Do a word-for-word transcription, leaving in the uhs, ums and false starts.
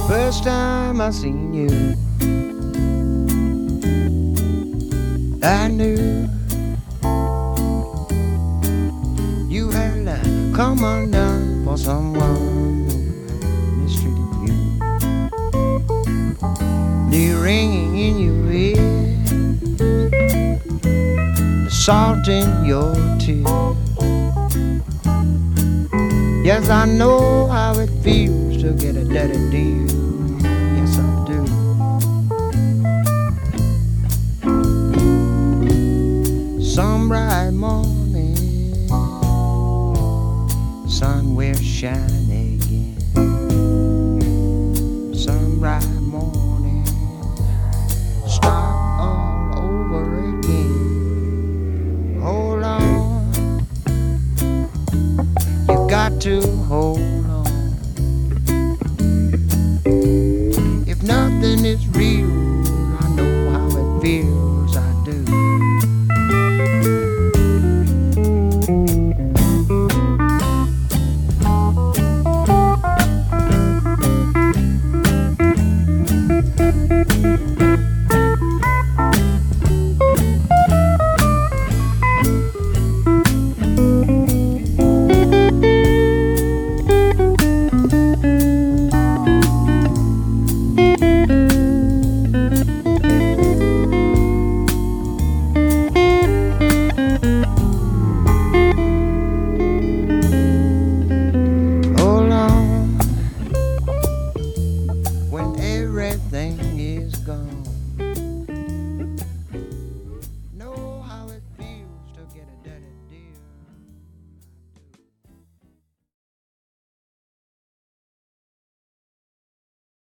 First time I seen you, I knew you had uh, come undone for someone who mistreated you. The ringing in your ears, the salt in your tears. Yes, I know how it feels to get a dirty deal. Yes, I do. Some bright morning, sun will shine.